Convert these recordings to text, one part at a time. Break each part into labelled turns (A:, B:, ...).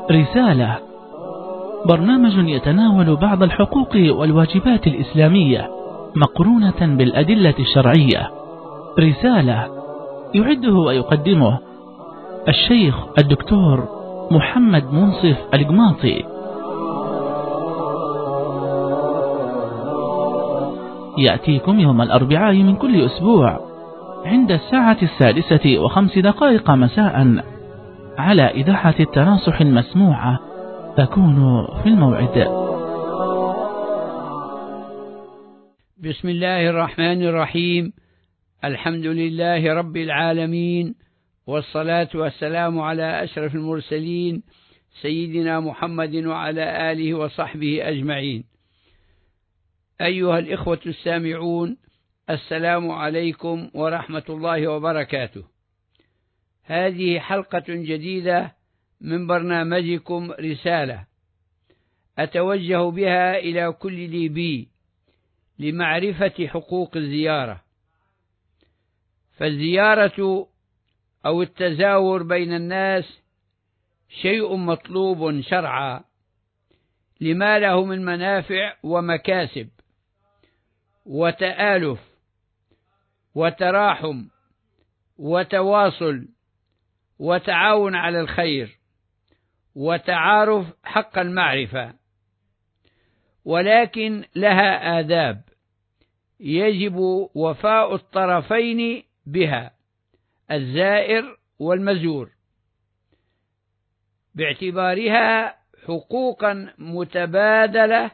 A: رسالة، برنامج يتناول بعض الحقوق والواجبات الإسلامية مقرونة بالأدلة الشرعية. رسالة يعده ويقدمه الشيخ الدكتور محمد منصف القماطي. يأتيكم يوم الأربعاء من كل أسبوع عند 6:05 مساء على إذاعة التناصح المسموعة. تكونوا في الموعد.
B: بسم الله الرحمن الرحيم. الحمد لله رب العالمين، والصلاة والسلام على أشرف المرسلين سيدنا محمد وعلى آله وصحبه أجمعين. أيها الإخوة السامعون، السلام عليكم ورحمة الله وبركاته. هذه حلقة جديدة من برنامجكم رسالة، أتوجه بها إلى كل ليبي لمعرفة حقوق الزيارة. فالزيارة أو التزاور بين الناس شيء مطلوب شرعا لما له من منافع ومكاسب وتآلف وتراحم وتواصل وتعاون على الخير وتعارف حق المعرفة، ولكن لها آداب يجب وفاء الطرفين بها، الزائر والمزور، باعتبارها حقوقا متبادلة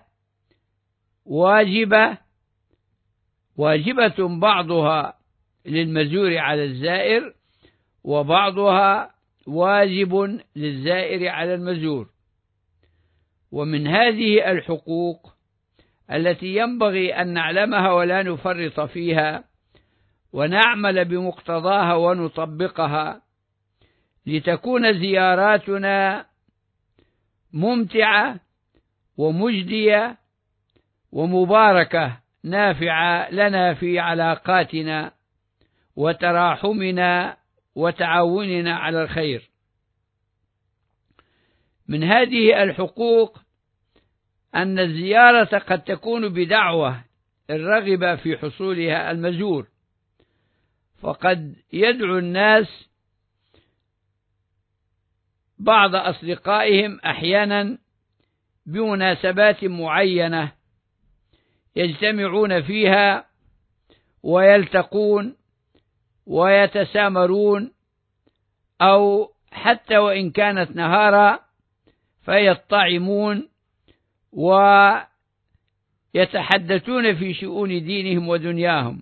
B: واجبة بعضها للمزور على الزائر، وبعضها واجب للزائر على المزور. ومن هذه الحقوق التي ينبغي أن نعلمها ولا نفرط فيها، ونعمل بمقتضاها ونطبقها لتكون زياراتنا ممتعة ومجدية ومباركة نافعة لنا في علاقاتنا وتراحمنا وتعاوننا على الخير. من هذه الحقوق أن الزيارة قد تكون بدعوة الرغبة في حصولها المزور، فقد يدعو الناس بعض أصدقائهم أحيانا بمناسبات معينة يجتمعون فيها ويلتقون ويتسامرون، أو حتى وإن كانت نهارا فيطعمون ويتحدثون في شؤون دينهم ودنياهم.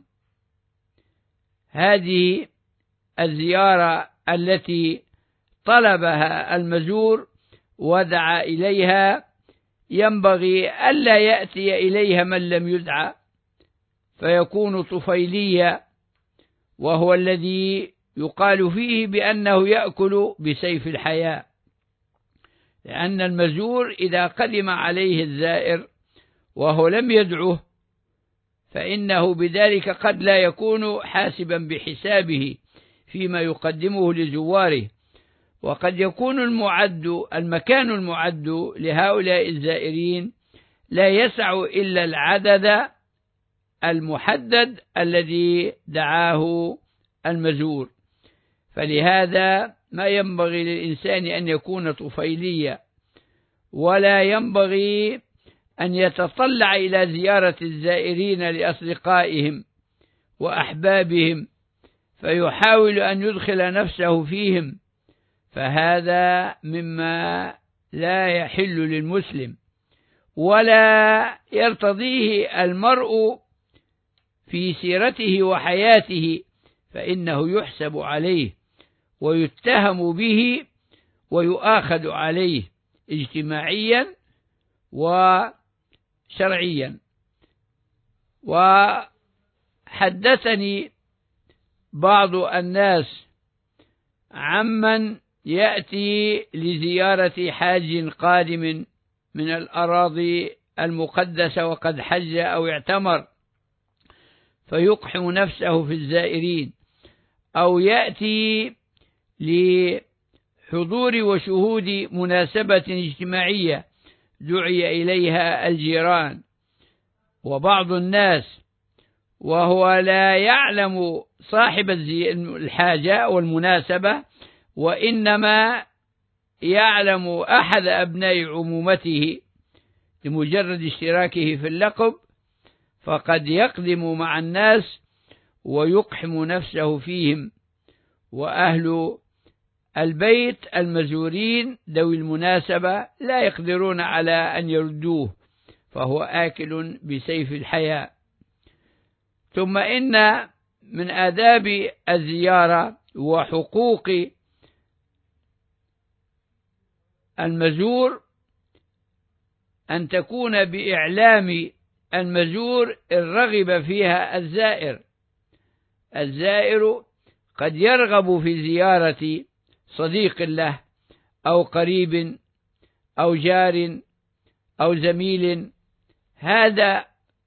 B: هذه الزيارة التي طلبها المزور ودعا إليها ينبغي ألا يأتي إليها من لم يدعى، فيكون طفيليا، وهو الذي يقال فيه بأنه يأكل بسيف الحياة، لأن المزور إذا قدم عليه الزائر وهو لم يدعه فإنه بذلك قد لا يكون حاسبا بحسابه فيما يقدمه لزواره، وقد يكون المكان المعد لهؤلاء الزائرين لا يسع إلا العدد المحدد الذي دعاه المزور. فلهذا ما ينبغي للإنسان أن يكون طفيليا، ولا ينبغي أن يتطلع إلى زيارة الزائرين لأصدقائهم وأحبابهم فيحاول أن يدخل نفسه فيهم، فهذا مما لا يحل للمسلم ولا يرتضيه المرء في سيرته وحياته، فإنه يحسب عليه ويتهم به ويؤاخذ عليه اجتماعيا وشرعيا. وحدثني بعض الناس عمن يأتي لزيارة حاج قادم من الأراضي المقدسة وقد حج أو اعتمر، فيقحم نفسه في الزائرين، أو يأتي حضور وشهود مناسبة اجتماعية دعي إليها الجيران وبعض الناس وهو لا يعلم صاحب الحاجة والمناسبة، وإنما يعلم أحد أبناء عمومته لمجرد اشتراكه في اللقب، فقد يقدم مع الناس ويقحم نفسه فيهم، وأهل البيت المزورين ذوي المناسبة لا يقدرون على أن يردوه، فهو آكل بسيف الحياء. ثم إن من آداب الزيارة وحقوق المزور أن تكون بإعلام المزور الرغب فيها الزائر قد يرغب في زيارة صديق له أو قريب أو جار أو زميل، هذا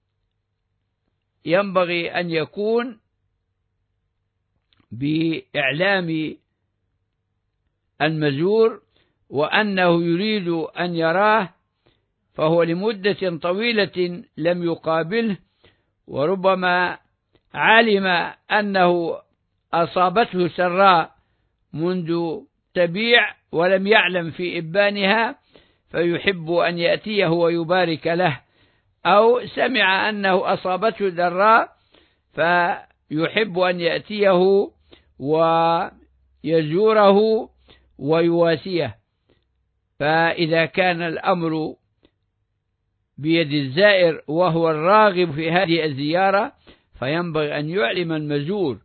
B: ينبغي أن يكون بإعلام المزور وأنه يريد أن يراه، فهو لمدة طويلة لم يقابله، وربما علم أنه أصابته سراء منذ تبيع ولم يعلم في إبانها، فيحب أن يأتيه ويبارك له، أو سمع أنه أصابته ضراء فيحب أن يأتيه ويزوره ويواسيه. فإذا كان الأمر بيد الزائر وهو الراغب في هذه الزيارة، فينبغي أن يعلم المزور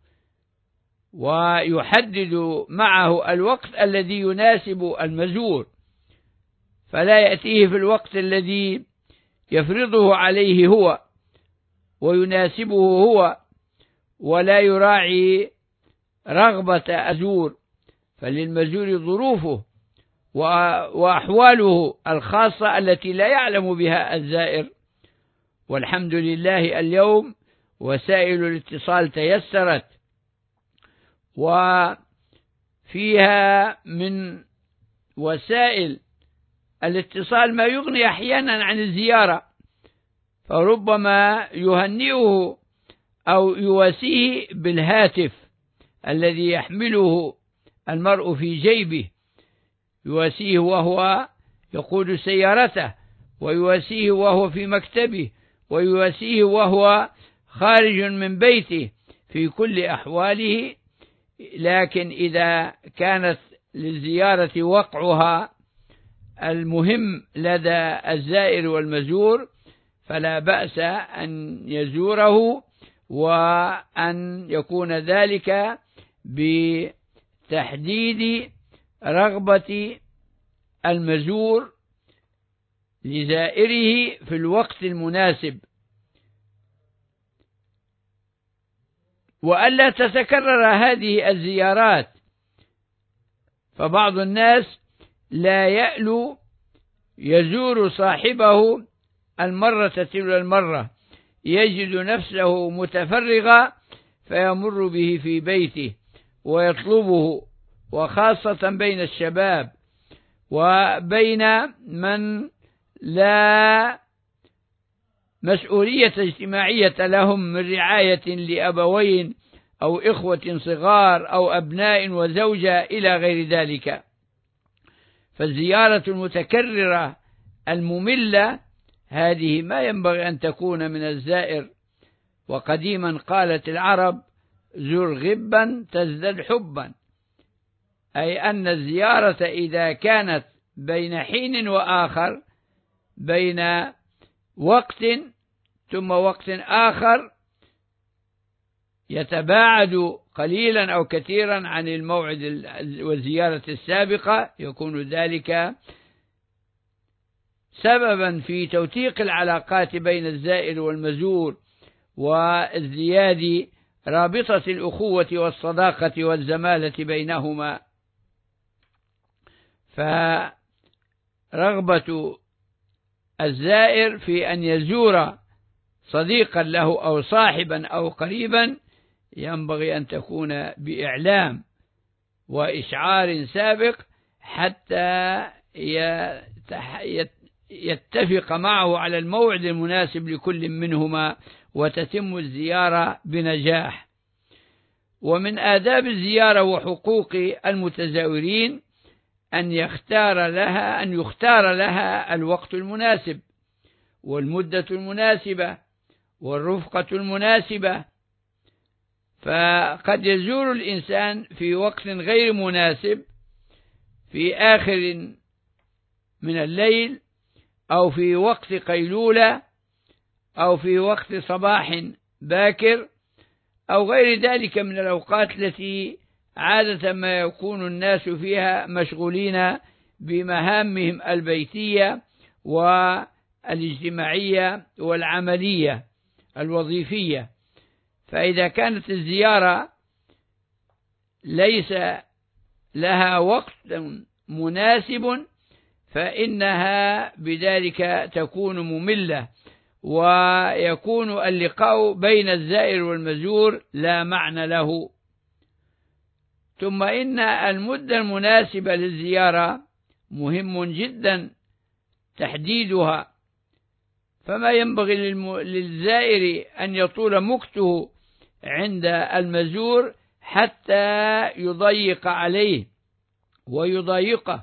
B: ويحدد معه الوقت الذي يناسب المزور، فلا يأتيه في الوقت الذي يفرضه عليه هو ويناسبه هو، ولا يراعي رغبة الزور، فللمزور ظروفه وأحواله الخاصة التي لا يعلم بها الزائر. والحمد لله اليوم وسائل الاتصال تيسرت، وفيها من وسائل الاتصال ما يغني أحيانا عن الزيارة، فربما يهنئه أو يواسيه بالهاتف الذي يحمله المرء في جيبه، يواسيه وهو يقود سيارته، ويواسيه وهو في مكتبه، ويواسيه وهو خارج من بيته، في كل أحواله. لكن إذا كانت للزيارة وقعها المهم لدى الزائر والمزور فلا بأس أن يزوره، وأن يكون ذلك بتحديد رغبة المزور لزائره في الوقت المناسب، وألا تتكرر هذه الزيارات. فبعض الناس لا يألو يزور صاحبه المرة تلو المرة، يجد نفسه متفرغا فيمر به في بيته ويطلبه، وخاصة بين الشباب وبين من لا مسؤولية اجتماعية لهم من رعاية لأبوين أو إخوة صغار أو أبناء وزوجة إلى غير ذلك. فالزيارة المتكررة المملة هذه ما ينبغي أن تكون من الزائر. وقديما قالت العرب: زر غبا تزدد حبا، أي أن الزيارة إذا كانت بين حين وآخر، بين وقت ثم وقت آخر يتباعد قليلا أو كثيرا عن الموعد والزيارة السابقة، يكون ذلك سببا في توثيق العلاقات بين الزائر والمزور وازدياد رابطة الأخوة والصداقة والزمالة بينهما. فرغبة الزائر في أن يزور صديقا له أو صاحبا أو قريبا ينبغي أن تكون بإعلام وإشعار سابق، حتى يتفق معه على الموعد المناسب لكل منهما وتتم الزيارة بنجاح. ومن آداب الزيارة وحقوق المتزاورين أن يختار لها الوقت المناسب والمدة المناسبة والرفقة المناسبة، فقد يزور الإنسان في وقت غير مناسب في آخر من الليل أو في وقت قيلولة أو في وقت صباح باكر أو غير ذلك من الأوقات التي عادة ما يكون الناس فيها مشغولين بمهامهم البيتية والاجتماعية والعملية الوظيفية. فإذا كانت الزيارة ليس لها وقت مناسب فإنها بذلك تكون مملة، ويكون اللقاء بين الزائر والمزور لا معنى له. ثم إن المدة المناسبة للزيارة مهم جدا تحديدها، فما ينبغي للزائر أن يطول مكثه عند المزور حتى يضيق عليه ويضايقه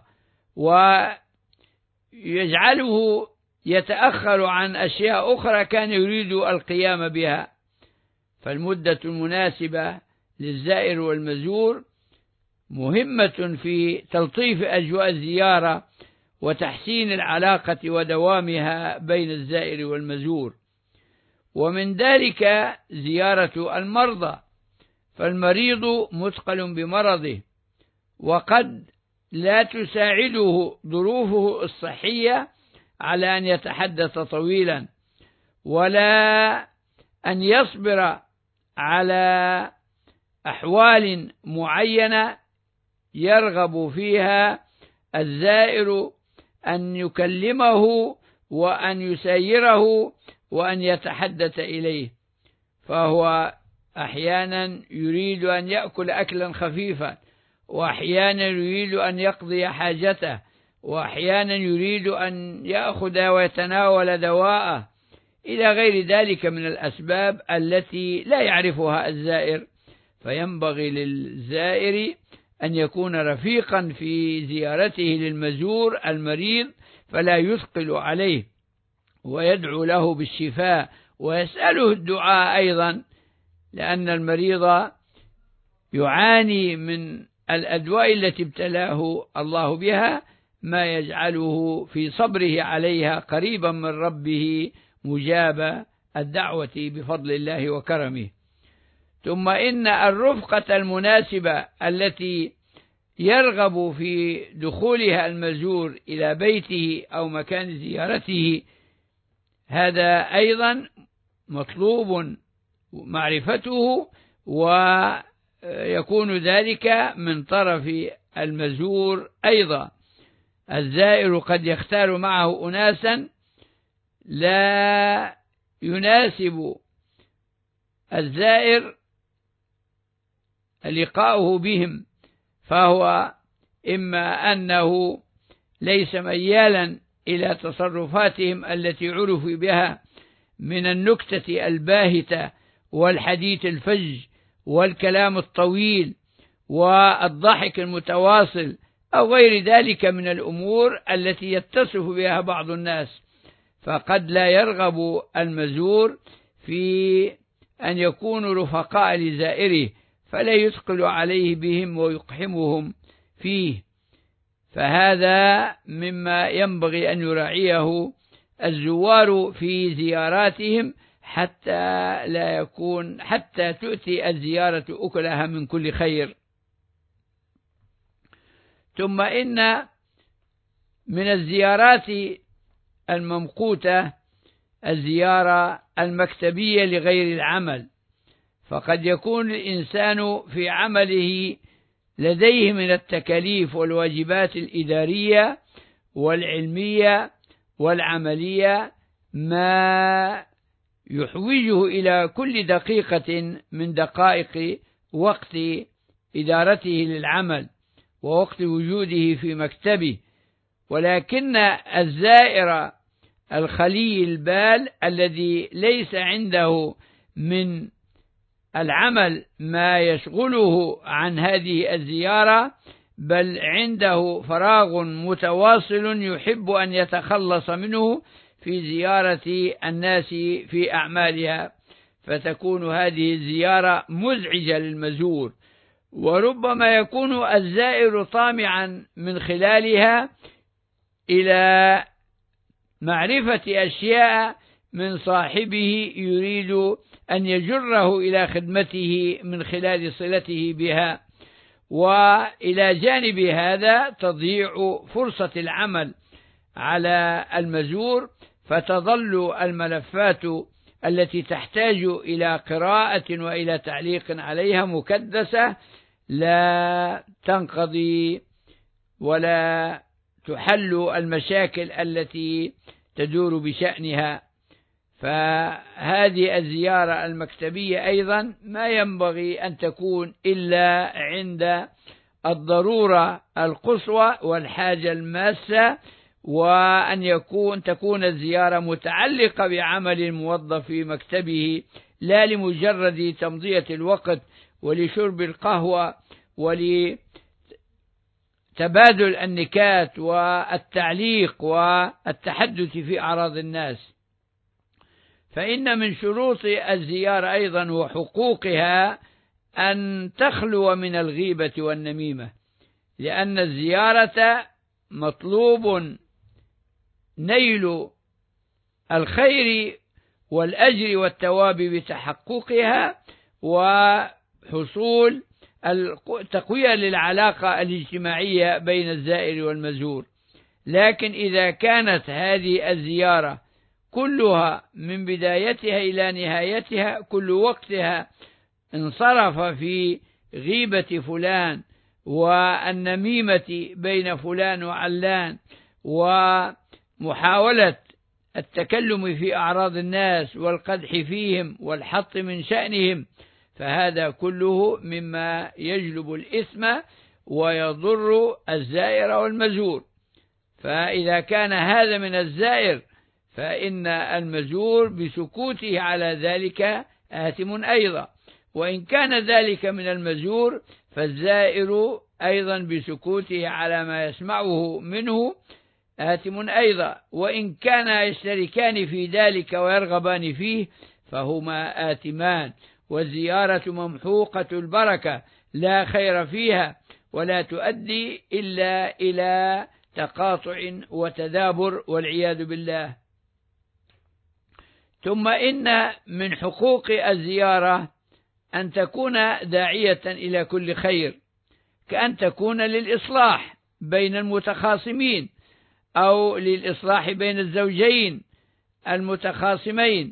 B: ويجعله يتأخر عن أشياء أخرى كان يريد القيام بها. فالمدة المناسبة للزائر والمزور مهمة في تلطيف أجواء الزيارة وتحسين العلاقة ودوامها بين الزائر والمزور. ومن ذلك زيارة المرضى، فالمريض مثقل بمرضه وقد لا تساعده ظروفه الصحية على أن يتحدث طويلا ولا أن يصبر على أحوال معينة يرغب فيها الزائر أن يكلمه وأن يسيره وأن يتحدث إليه، فهو أحيانا يريد أن يأكل أكلا خفيفا، وأحيانا يريد أن يقضي حاجته، وأحيانا يريد أن يأخذ ويتناول دواءه إلى غير ذلك من الأسباب التي لا يعرفها الزائر. فينبغي للزائر أن يكون رفيقا في زيارته للمزور المريض فلا يثقل عليه، ويدعو له بالشفاء ويسأله الدعاء أيضا، لأن المريض يعاني من الأدواء التي ابتلاه الله بها ما يجعله في صبره عليها قريبا من ربه مجاب الدعوة بفضل الله وكرمه. ثم إن الرفقة المناسبة التي يرغب في دخولها المزور إلى بيته أو مكان زيارته هذا أيضا مطلوب معرفته، ويكون ذلك من طرف المزور أيضا. الزائر قد يختار معه أناسا لا يناسب الزائر لقاؤه بهم، فهو إما أنه ليس ميالا إلى تصرفاتهم التي عرفوا بها من النكتة الباهتة والحديث الفج والكلام الطويل والضحك المتواصل أو غير ذلك من الأمور التي يتصف بها بعض الناس، فقد لا يرغب المزور في أن يكونوا رفقاء لزائره فلا يثقل عليه بهم ويقحمهم فيه. فهذا مما ينبغي أن يراعيه الزوار في زياراتهم حتى تؤتي الزيارة أكلها من كل خير. ثم إن من الزيارات الممقوتة الزيارة المكتبية لغير العمل، فقد يكون الإنسان في عمله لديه من التكاليف والواجبات الإدارية والعلمية والعملية ما يحوجه إلى كل دقيقة من دقائق وقت إدارته للعمل، ووقت وجوده في مكتبه، ولكن الزائر الخلي البال الذي ليس عنده من العمل ما يشغله عن هذه الزيارة، بل عنده فراغ متواصل يحب أن يتخلص منه في زيارة الناس في أعمالها، فتكون هذه الزيارة مزعجة للمزور، وربما يكون الزائر طامعا من خلالها إلى معرفة أشياء من صاحبه يريد أن يجره إلى خدمته من خلال صلته بها. وإلى جانب هذا تضيع فرصة العمل على المزور، فتظل الملفات التي تحتاج إلى قراءة وإلى تعليق عليها مكدسة لا تنقضي ولا تحل المشاكل التي تدور بشأنها. فهذه الزيارة المكتبية أيضا ما ينبغي أن تكون إلا عند الضرورة القصوى والحاجة الماسة، وأن تكون الزيارة متعلقة بعمل الموظف في مكتبه، لا لمجرد تمضية الوقت ولشرب القهوة ولتبادل النكات والتعليق والتحدث في أعراض الناس. فإن من شروط الزيارة أيضا وحقوقها أن تخلو من الغيبة والنميمة، لأن الزيارة مطلوب نيل الخير والأجر والثواب بتحققها، وحصول تقوية للعلاقة الاجتماعية بين الزائر والمزور. لكن إذا كانت هذه الزيارة كلها من بدايتها إلى نهايتها كل وقتها انصرف في غيبة فلان والنميمة بين فلان وعلان ومحاولة التكلم في أعراض الناس والقدح فيهم والحط من شأنهم، فهذا كله مما يجلب الإثم ويضر الزائر والمزور. فإذا كان هذا من الزائر فإن المزور بسكوته على ذلك آثم أيضا، وإن كان ذلك من المزور فالزائر أيضا بسكوته على ما يسمعه منه آثم أيضا، وإن كان يشتركان في ذلك ويرغبان فيه فهما آثمان. والزيارة ممحوقة البركة لا خير فيها، ولا تؤدي إلا إلى تقاطع وتدابر والعياذ بالله. ثم إن من حقوق الزيارة أن تكون داعية إلى كل خير، كأن تكون للإصلاح بين المتخاصمين أو للإصلاح بين الزوجين المتخاصمين،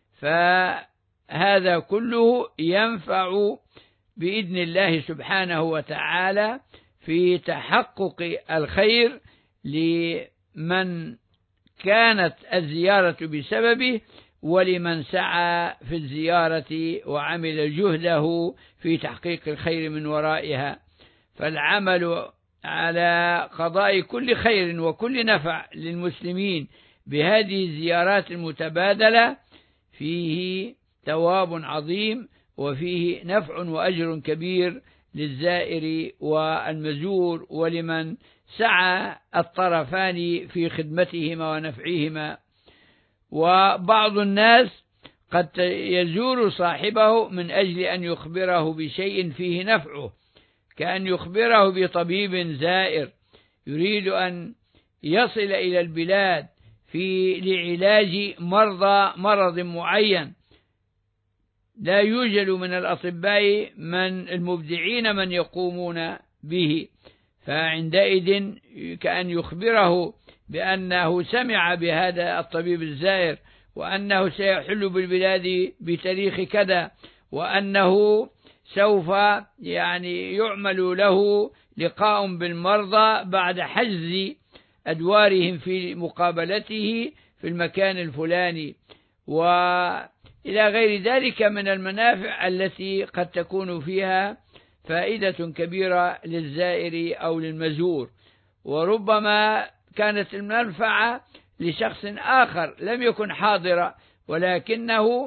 B: فهذا كله ينفع بإذن الله سبحانه وتعالى في تحقق الخير لمن كانت الزيارة بسببه، ولمن سعى في الزيارة وعمل جهده في تحقيق الخير من ورائها. فالعمل على قضاء كل خير وكل نفع للمسلمين بهذه الزيارات المتبادلة فيه ثواب عظيم، وفيه نفع وأجر كبير للزائر والمزور ولمن سعى الطرفان في خدمتهما ونفعهما. وبعض الناس قد يزور صاحبه من أجل أن يخبره بشيء فيه نفعه، كأن يخبره بطبيب زائر يريد أن يصل إلى البلاد لعلاج مرض معين، لا يوجد من الأطباء من المبدعين من يقومون به، فعندئذ كأن يخبره بأنه سمع بهذا الطبيب الزائر، وأنه سيحل بالبلاد بتاريخ كذا، وأنه سوف يعمل له لقاء بالمرضى بعد حجز أدوارهم في مقابلته في المكان الفلاني، وإلى غير ذلك من المنافع التي قد تكون فيها. فائدة كبيرة للزائر أو للمزور، وربما كانت المنفعة لشخص آخر لم يكن حاضرا، ولكنه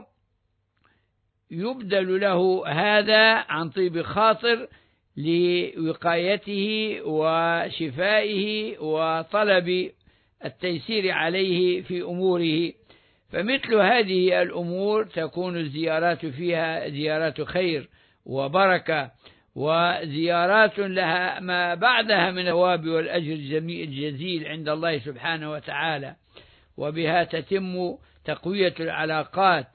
B: يبدل له هذا عن طيب خاطر لوقايته وشفائه وطلب التيسير عليه في أموره. فمثل هذه الأمور تكون الزيارات فيها زيارات خير وبركة، وزيارات لها ما بعدها من الثواب والأجر الجزيل عند الله سبحانه وتعالى، وبها تتم تقوية العلاقات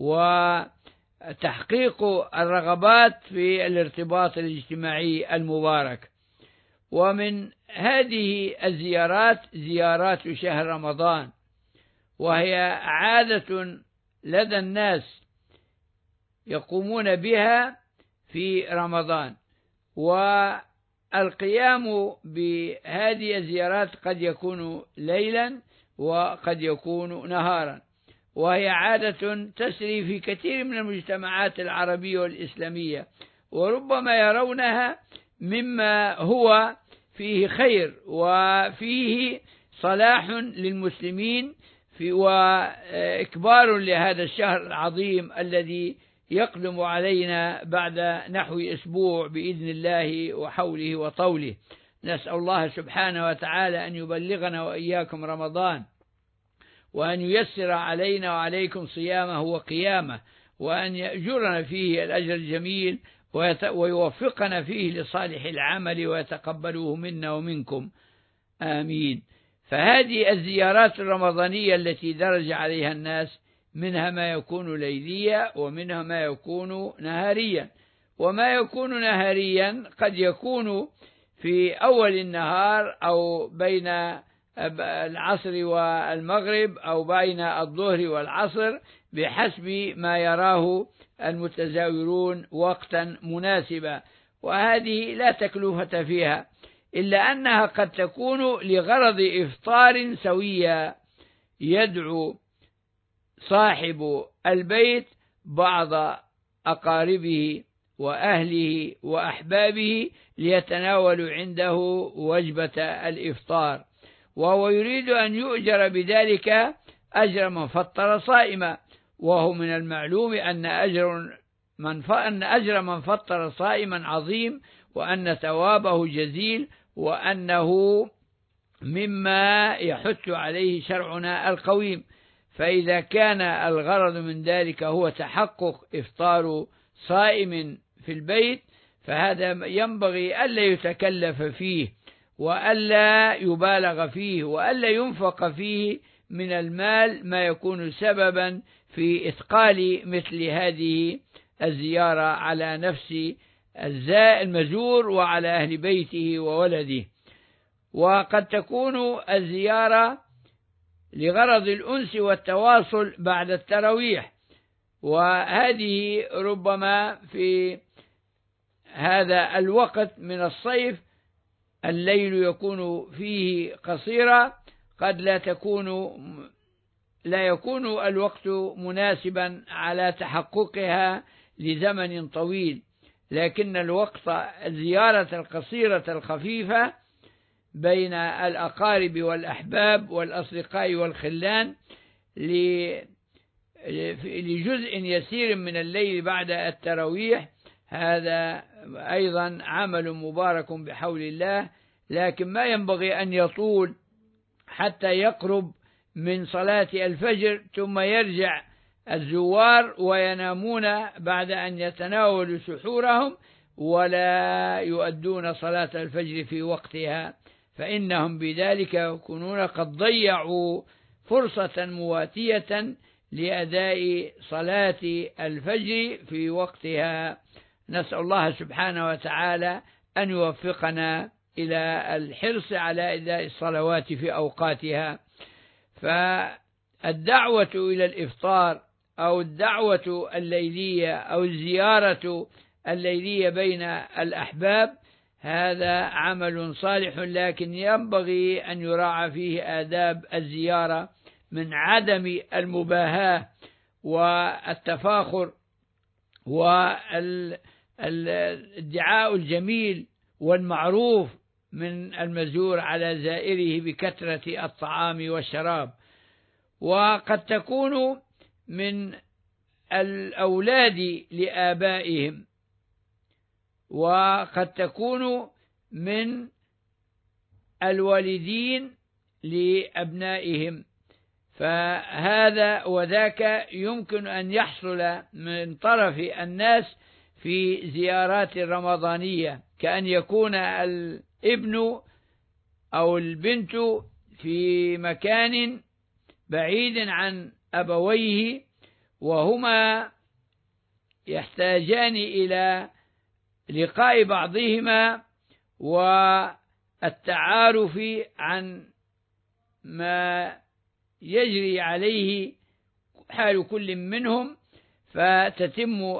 B: وتحقيق الرغبات في الارتباط الاجتماعي المبارك. ومن هذه الزيارات زيارات شهر رمضان، وهي عادة لدى الناس يقومون بها في رمضان، والقيام بهذه الزيارات قد يكون ليلا وقد يكون نهارا، وهي عادة تسري في كثير من المجتمعات العربية والإسلامية، وربما يرونها مما هو فيه خير وفيه صلاح للمسلمين وإكبار لهذا الشهر العظيم الذي يقدم علينا بعد نحو أسبوع بإذن الله وحوله وطوله. نسأل الله سبحانه وتعالى أن يبلغنا وإياكم رمضان، وأن ييسر علينا وعليكم صيامه وقيامه، وأن يأجرنا فيه الأجر الجميل ويوفقنا فيه لصالح العمل ويتقبله منا ومنكم، آمين. فهذه الزيارات الرمضانية التي درج عليها الناس منها ما يكون ليليا ومنها ما يكون نهاريا. وما يكون نهاريا قد يكون في أول النهار أو بين العصر والمغرب أو بين الظهر والعصر بحسب ما يراه المتزاورون وقتا مناسبا، وهذه لا تكلفة فيها، إلا أنها قد تكون لغرض إفطار سويا، يدعو صاحب البيت بعض أقاربه وأهله وأحبابه ليتناولوا عنده وجبة الإفطار، وهو يريد أن يؤجر بذلك أجر من فطر صائما، وهو من المعلوم أن أجر من فطر صائما عظيم، وأن ثوابه جزيل، وأنه مما يحث عليه شرعنا القويم. فإذا كان الغرض من ذلك هو تحقق إفطار صائم في البيت، فهذا ينبغي ألا يتكلف فيه وألا يبالغ فيه وألا ينفق فيه من المال ما يكون سببا في إثقال مثل هذه الزيارة على نفس المزور وعلى أهل بيته وولده. وقد تكون الزيارة لغرض الأنس والتواصل بعد التراويح، وهذه ربما في هذا الوقت من الصيف الليل يكون فيه قصيرا، قد لا يكون الوقت مناسبا على تحققها لزمن طويل، لكن الوقت الزيارة القصيرة الخفيفة بين الأقارب والأحباب والأصدقاء والخلان لجزء يسير من الليل بعد التراويح، هذا أيضا عمل مبارك بحول الله، لكن ما ينبغي أن يطول حتى يقرب من صلاة الفجر ثم يرجع الزوار وينامون بعد أن يتناولوا سحورهم ولا يؤدون صلاة الفجر في وقتها، فإنهم بذلك يكونون قد ضيعوا فرصة مواتية لأداء صلاة الفجر في وقتها. نسأل الله سبحانه وتعالى أن يوفقنا إلى الحرص على أداء الصلوات في أوقاتها. فالدعوة إلى الإفطار أو الدعوة الليلية أو الزيارة الليلية بين الأحباب هذا عمل صالح، لكن ينبغي أن يراعى فيه آداب الزيارة من عدم المباهاة والتفاخر الادعاء الجميل والمعروف من المزور على زائره بكثرة الطعام والشراب. وقد تكون من الأولاد لآبائهم، وقد تكون من الوالدين لأبنائهم، فهذا وذاك يمكن أن يحصل من طرف الناس في زيارات رمضانية، كأن يكون الابن أو البنت في مكان بعيد عن أبويه، وهما يحتاجان إلى لقاء بعضهما والتعارف عن ما يجري عليه حال كل منهم، فتتم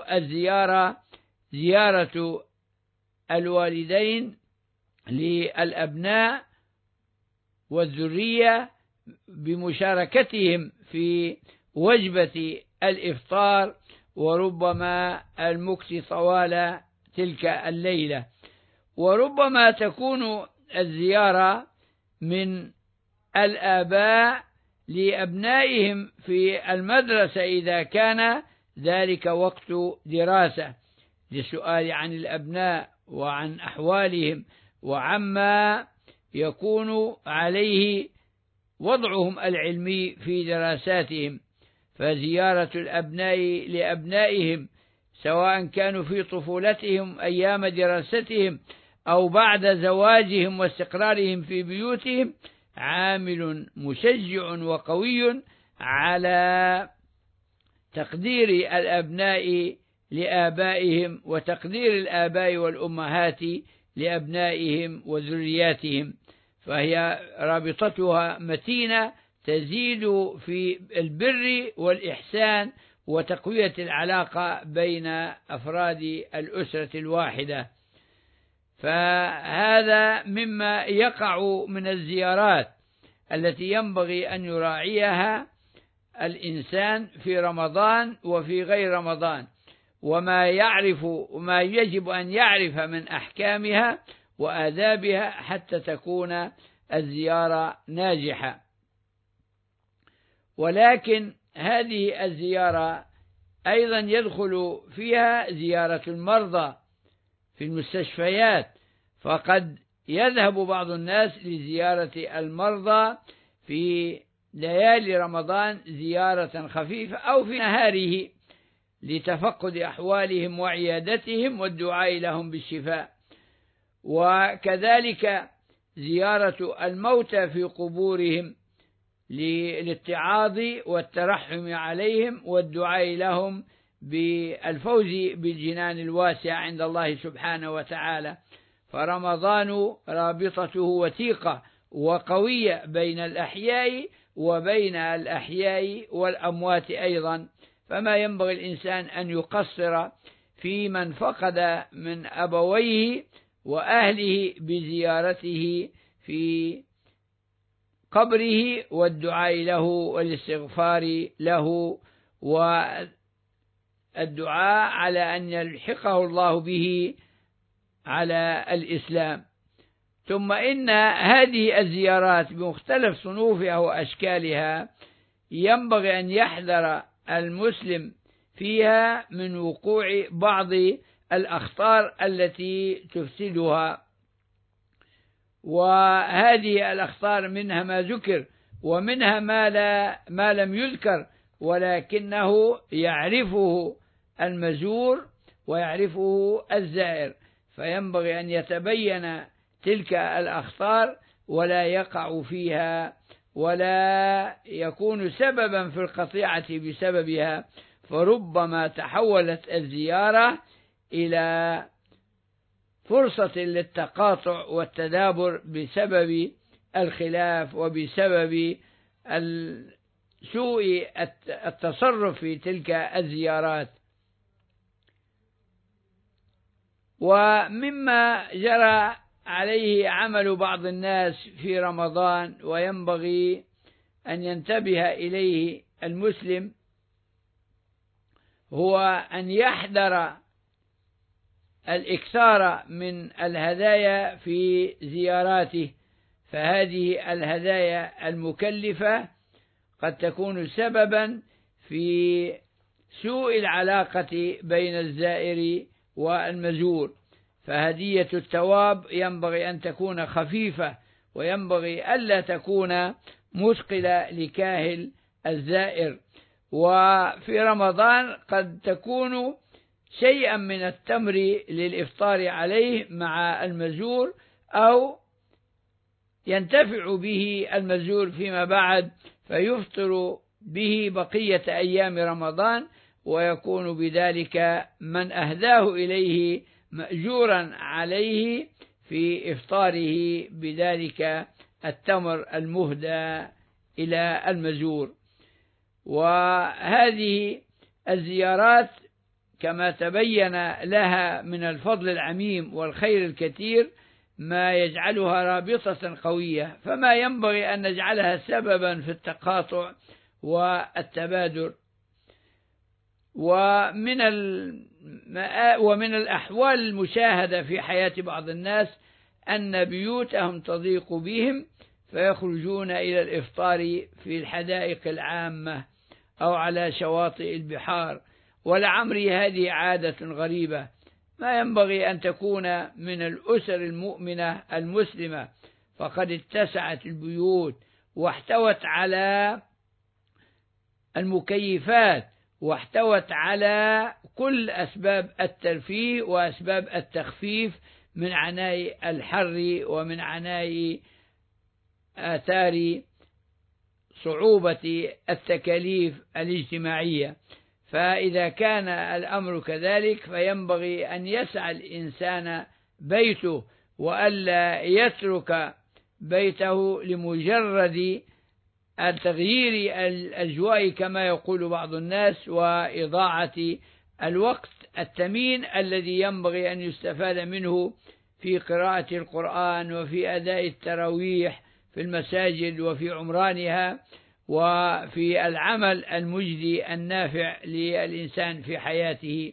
B: زيارة الوالدين للأبناء والذرية بمشاركتهم في وجبة الإفطار، وربما المكث طوال تلك الليلة. وربما تكون الزيارة من الآباء لأبنائهم في المدرسة إذا كان ذلك وقت دراسة، للسؤال عن الأبناء وعن أحوالهم وعما يكون عليه وضعهم العلمي في دراساتهم. فزيارة الأبناء لأبنائهم سواء كانوا في طفولتهم أيام دراستهم أو بعد زواجهم واستقرارهم في بيوتهم عامل مشجع وقوي على تقدير الأبناء لآبائهم وتقدير الآباء والأمهات لأبنائهم وذرياتهم، فهي رابطتها متينة تزيد في البر والإحسان وتقوية العلاقة بين أفراد الأسرة الواحدة. فهذا مما يقع من الزيارات التي ينبغي أن يراعيها الإنسان في رمضان وفي غير رمضان، وما يجب أن يعرف من أحكامها وآدابها حتى تكون الزيارة ناجحة. ولكن هذه الزيارة أيضا يدخل فيها زيارة المرضى في المستشفيات، فقد يذهب بعض الناس لزيارة المرضى في ليالي رمضان زيارة خفيفة أو في نهاره لتفقد أحوالهم وعيادتهم والدعاء لهم بالشفاء. وكذلك زيارة الموتى في قبورهم للاتعاظ والترحم عليهم والدعاء لهم بالفوز بالجنان الواسعة عند الله سبحانه وتعالى. فرمضان رابطته وثيقة وقوية بين الأحياء وبين الأحياء والأموات أيضا، فما ينبغي الإنسان أن يقصر في من فقد من أبويه وأهله بزيارته في قبره والدعاء له والاستغفار له والدعاء على أن يلحقه الله به على الإسلام. ثم إن هذه الزيارات بمختلف صنوفها وأشكالها ينبغي أن يحذر المسلم فيها من وقوع بعض الأخطار التي تفسدها، وهذه الأخطار منها ما ذكر ومنها ما لم يذكر ولكنه يعرفه المزور ويعرفه الزائر، فينبغي أن يتبين تلك الأخطار ولا يقع فيها ولا يكون سببا في القطيعة بسببها، فربما تحولت الزيارة إلى فرصة للتقاطع والتدابر بسبب الخلاف وبسبب سوء التصرف في تلك الزيارات. ومما جرى عليه عمل بعض الناس في رمضان وينبغي أن ينتبه إليه المسلم هو أن يحذر الإكثار من الهدايا في زياراته، فهذه الهدايا المكلفة قد تكون سببا في سوء العلاقة بين الزائر والمزور. فهدية الثواب ينبغي أن تكون خفيفة، وينبغي ألا تكون مثقلة لكاهل الزائر. وفي رمضان قد تكون شيئا من التمر للإفطار عليه مع المزور، أو ينتفع به المزور فيما بعد فيفطر به بقية أيام رمضان، ويكون بذلك من أهداه إليه مأجورا عليه في إفطاره بذلك التمر المهدى إلى المزور. وهذه الزيارات كما تبين لها من الفضل العميم والخير الكثير ما يجعلها رابطة قوية، فما ينبغي أن نجعلها سببا في التقاطع والتبادر. ومن الأحوال المشاهدة في حياة بعض الناس أن بيوتهم تضيق بهم فيخرجون إلى الإفطار في الحدائق العامة أو على شواطئ البحار، ولعمري هذه عادة غريبة ما ينبغي أن تكون من الأسر المؤمنة المسلمة، فقد اتسعت البيوت واحتوت على المكيفات واحتوت على كل أسباب الترفيه وأسباب التخفيف من عناء الحر ومن عناء آثار صعوبة التكاليف الاجتماعية. فإذا كان الأمر كذلك فينبغي أن يسعى الإنسان بيته، وألا يترك بيته لمجرد التغيير الأجواء كما يقول بعض الناس، وإضاعة الوقت الثمين الذي ينبغي أن يستفاد منه في قراءة القرآن وفي أداء التراويح في المساجد وفي عمرانها وفي العمل المجدي النافع للإنسان في حياته.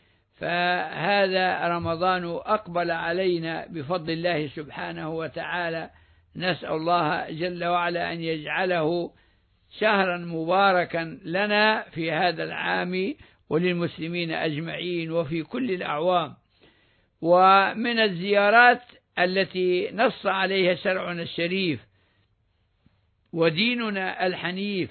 B: فهذا رمضان أقبل علينا بفضل الله سبحانه وتعالى، نسأل الله جل وعلا أن يجعله شهرا مباركا لنا في هذا العام وللمسلمين أجمعين وفي كل الأعوام. ومن الزيارات التي نص عليها شرعنا الشريف وديننا الحنيف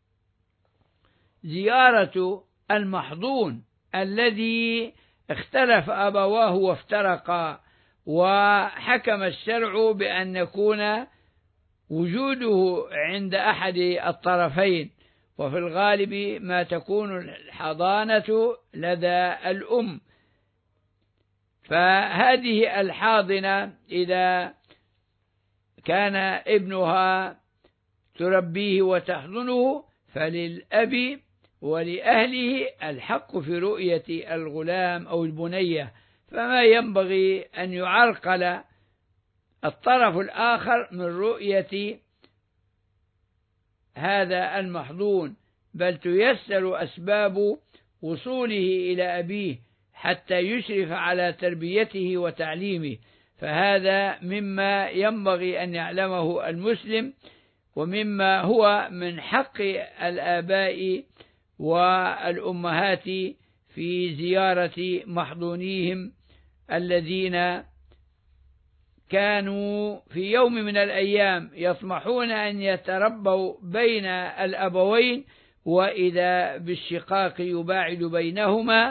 B: زيارة المحظون الذي اختلف أبواه وافترقا، وحكم الشرع بأن يكون وجوده عند أحد الطرفين، وفي الغالب ما تكون الحضانة لدى الأم. فهذه الحاضنة إذا كان ابنها تربيه وتحضنه فللأب ولأهله الحق في رؤية الغلام أو البنية، فما ينبغي أن يعرقل الطرف الآخر من رؤية هذا المحضون، بل تيسر أسباب وصوله إلى أبيه حتى يشرف على تربيته وتعليمه. فهذا مما ينبغي أن يعلمه المسلم، ومما هو من حق الآباء والأمهات في زيارة محضونيهم الذين كانوا في يوم من الأيام يطمحون أن يتربوا بين الأبوين، وإذا بالشقاق يباعد بينهما.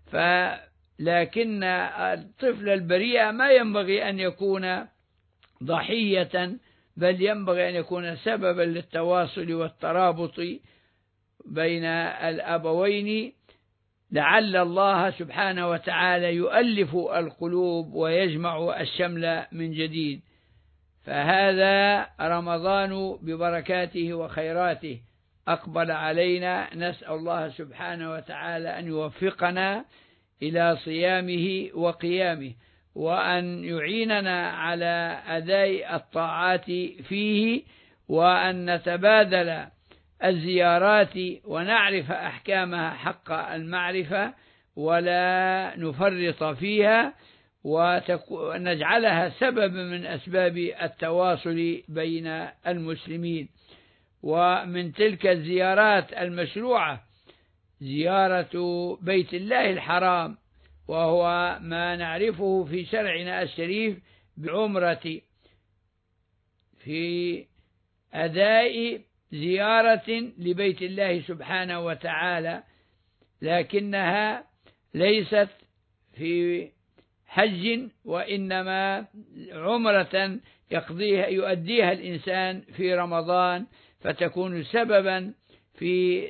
B: لكن الطفل البريء ما ينبغي أن يكون ضحية، بل ينبغي أن يكون سببا للتواصل والترابط بين الأبوين، لعل الله سبحانه وتعالى يؤلف القلوب ويجمع الشمل من جديد. فهذا رمضان ببركاته وخيراته أقبل علينا، نسأل الله سبحانه وتعالى أن يوفقنا إلى صيامه وقيامه، وأن يعيننا على أداء الطاعات فيه، وأن نتبادل الزيارات ونعرف أحكامها حق المعرفة، ولا نفرط فيها، ونجعلها سبب من أسباب التواصل بين المسلمين. ومن تلك الزيارات المشروعة زيارة بيت الله الحرام، وهو ما نعرفه في شرعنا الشريف بعمرة، في أداء زيارة لبيت الله سبحانه وتعالى، لكنها ليست في حج، وإنما عمرة يؤديها الإنسان في رمضان، فتكون سببا في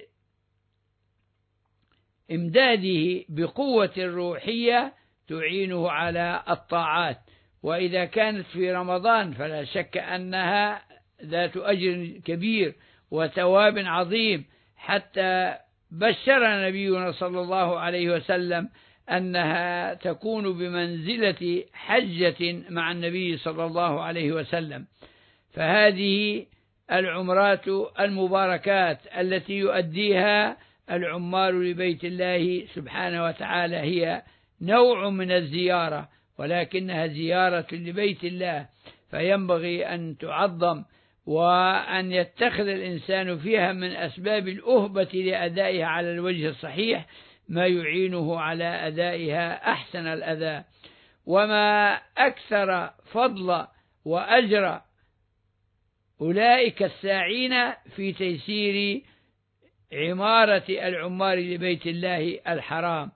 B: إمداده بقوة روحية تعينه على الطاعات. وإذا كانت في رمضان فلا شك أنها ذات أجر كبير وثواب عظيم، حتى بشر نبينا صلى الله عليه وسلم أنها تكون بمنزلة حجة مع النبي صلى الله عليه وسلم. فهذه العمرات المباركات التي يؤديها العمار لبيت الله سبحانه وتعالى هي نوع من الزيارة، ولكنها زيارة لبيت الله، فينبغي أن تعظم وأن يتخذ الإنسان فيها من أسباب الأهبة لأدائها على الوجه الصحيح ما يعينه على أدائها أحسن الأداء. وما أكثر فضل وأجر أولئك الساعين في تيسير عمارة العمار لبيت الله الحرام،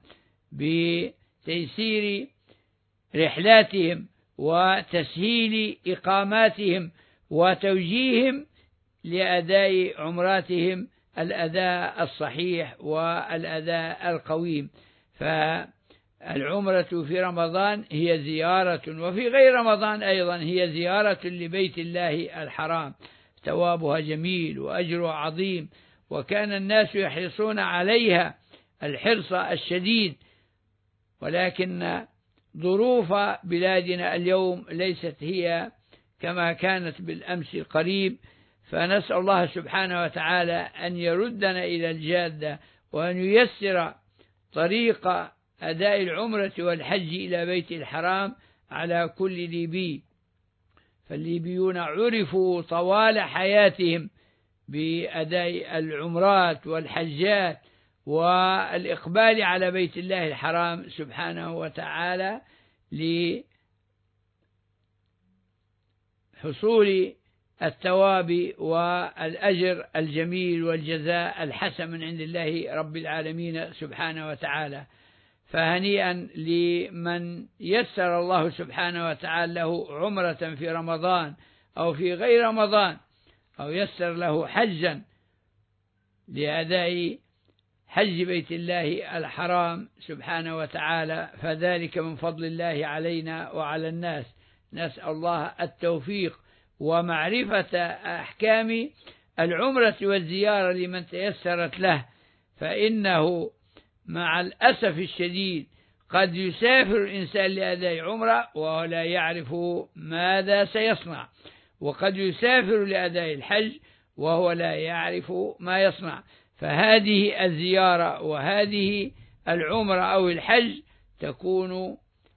B: بتيسير رحلاتهم وتسهيل إقاماتهم وتوجيههم لأداء عمراتهم الأداء الصحيح والأداء القويم. فالعمرة في رمضان هي زيارة، وفي غير رمضان أيضا هي زيارة لبيت الله الحرام، ثوابها جميل وأجرها عظيم، وكان الناس يحرصون عليها الحرص الشديد، ولكن ظروف بلادنا اليوم ليست هي كما كانت بالأمس القريب. فنسأل الله سبحانه وتعالى أن يردنا إلى الجادة، وأن ييسر طريق أداء العمرة والحج إلى بيت الحرام على كل ليبي. فالليبيون عرفوا طوال حياتهم بأداء العمرات والحجات والإقبال على بيت الله الحرام سبحانه وتعالى لحصول الثواب والأجر الجميل والجزاء الحسن من عند الله رب العالمين سبحانه وتعالى. فهنيئا لمن يسر الله سبحانه وتعالى له عمرة في رمضان أو في غير رمضان، أو يسر له حجا لأداء حج بيت الله الحرام سبحانه وتعالى، فذلك من فضل الله علينا وعلى الناس. نسأل الله التوفيق ومعرفة أحكام العمرة والزيارة لمن تيسرت له، فإنه مع الأسف الشديد قد يسافر الإنسان لأداء عمرة وهو لا يعرف ماذا سيصنع، وقد يسافر لأداء الحج وهو لا يعرف ما يصنع. فهذه الزيارة وهذه العمرة أو الحج يكون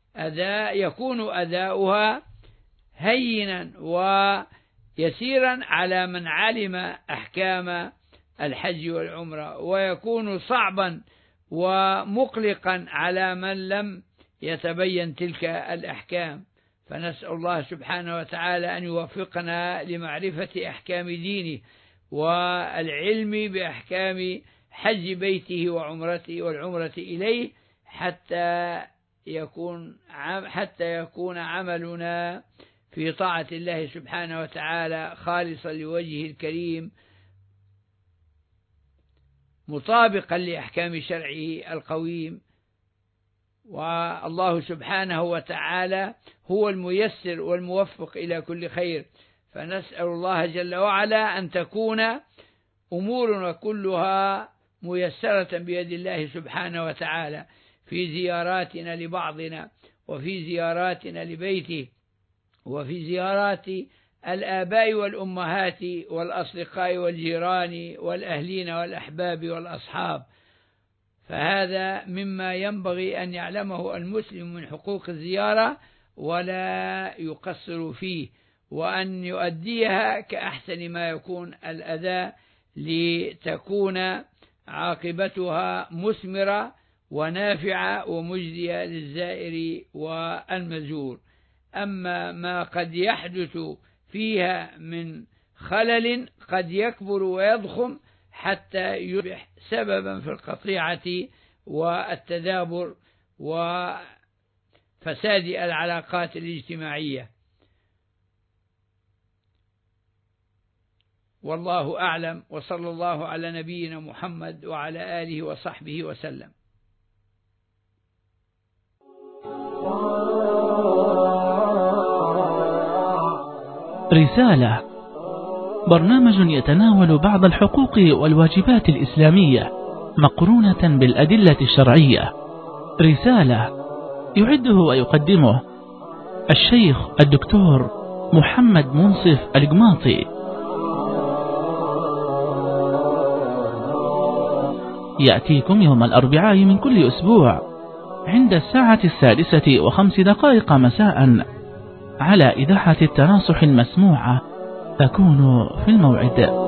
B: أداؤها هينا ويسيرا على من علم أحكام الحج والعمرة، ويكون صعبا ومقلقا على من لم يتبين تلك الأحكام. فنسأل الله سبحانه وتعالى أن يوفقنا لمعرفة أحكام دينه والعلم بأحكام حج بيته وعمرته والعمرة إليه، حتى يكون عملنا في طاعة الله سبحانه وتعالى خالصا لوجهه الكريم، مطابقا لأحكام شرعه القويم. والله سبحانه وتعالى هو الميسر والموفق إلى كل خير، فنسأل الله جل وعلا أن تكون أمورنا كلها ميسرة بيد الله سبحانه وتعالى، في زياراتنا لبعضنا، وفي زياراتنا لبيته، وفي زيارات الآباء والأمهات والأصدقاء والجيران والأهلين والأحباب والأصحاب. فهذا مما ينبغي أن يعلمه المسلم من حقوق الزيارة ولا يقصر فيه، وأن يؤديها كأحسن ما يكون الأداء لتكون عاقبتها مثمرة ونافعة ومجزية للزائر والمزور. أما ما قد يحدث فيها من خلل قد يكبر ويضخم حتى يصبح سببا في القطيعة والتدابر وفساد العلاقات الاجتماعية. والله أعلم، وصلى الله على نبينا محمد وعلى آله وصحبه وسلم.
A: رسالة، برنامج يتناول بعض الحقوق والواجبات الإسلامية مقرونة بالأدلة الشرعية. رسالة يعده ويقدمه الشيخ الدكتور محمد منصف القماطي. يأتيكم يوم الأربعاء من كل أسبوع عند الساعة 6:05 مساء على إذاعة التناصح المسموعة. تكون في الموعد.